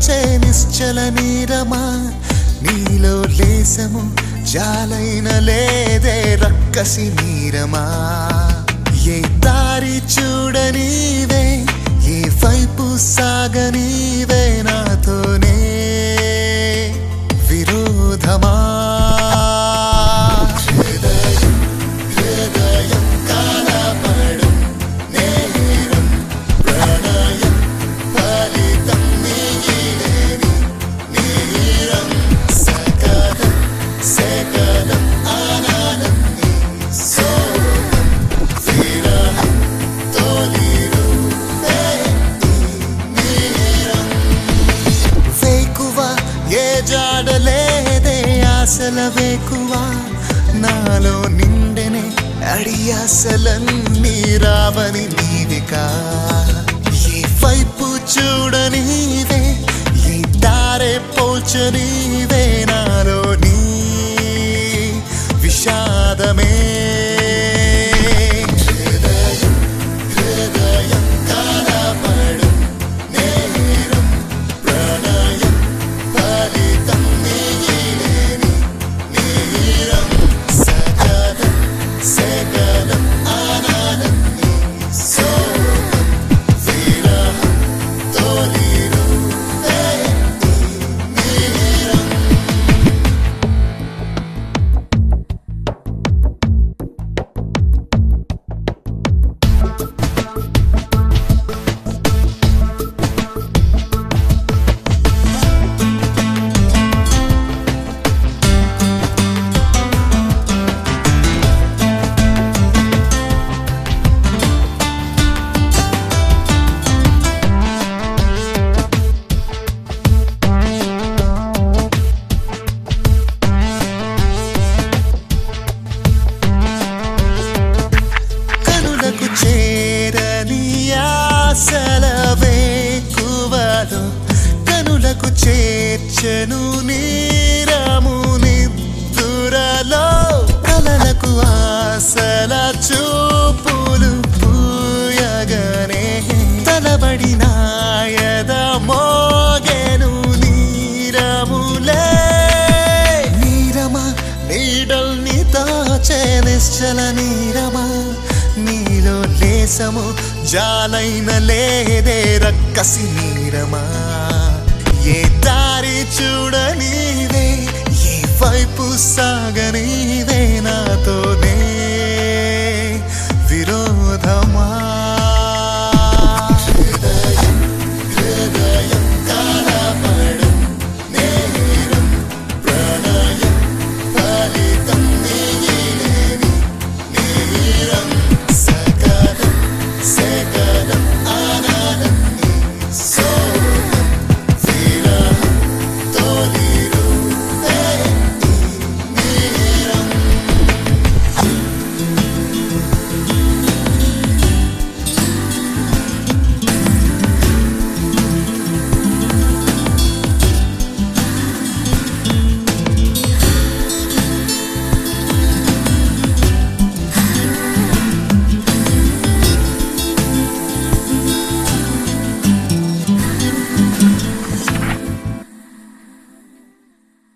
దాచే నిశ్చల నీరమా నీలో లేసము జాలైన లేదే రక్కసి నీరమా ఏ దారి చూడనీవే ఏ వైపు సాగనీవే నాతోనే విరోధమా జాడలేదే ఆశల వేకువా నాలో నిండెనే అడియాసలన్నీ రావని నీవికా ఏ వైపు చూడనీవే ఏ దారే పోల్చనీవే నాలో నీ విషాదమే కనులకు చేర్చెను నీరము నిద్దురలో కలలకు ఆశల చూపులు పూయగనే తలబడినాయద మోగెను నీరములే నీరమా నీడల్ని దాచే నిశ్చల నీరమా నీలో లేసము జాలైన లేదే రక్కసి నీరమా ఏ దారి చూడనీవే ఏ వైపు సాగనీవే నాతో